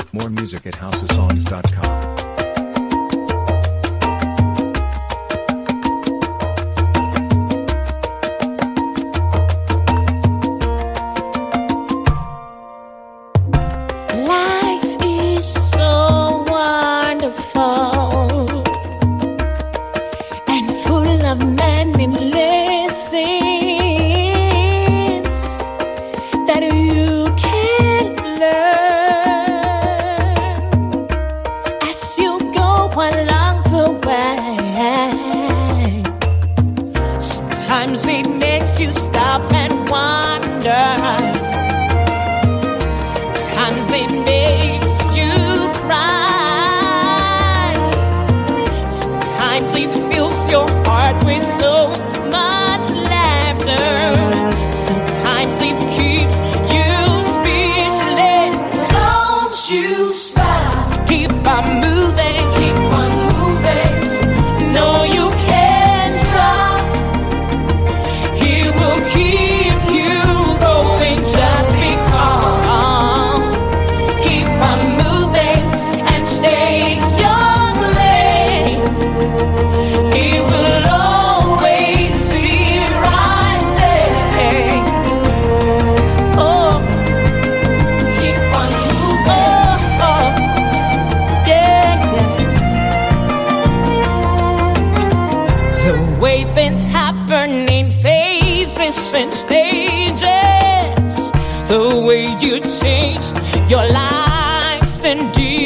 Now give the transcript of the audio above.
More music at housesongs.com. Life is so wonderful and full of many lessons that you can learn as you go along the way. Sometimes it makes you stop and wonder. Sometimes it makes you cry. Sometimes it fills your heart with so much laughter. Sometimes it keeps you speechless. Don't you stop. Keep on moving. Keep on moving. No, you can't drop. He will keep you going just because. Things happen in phases and stages. The way you change your lives and deeds.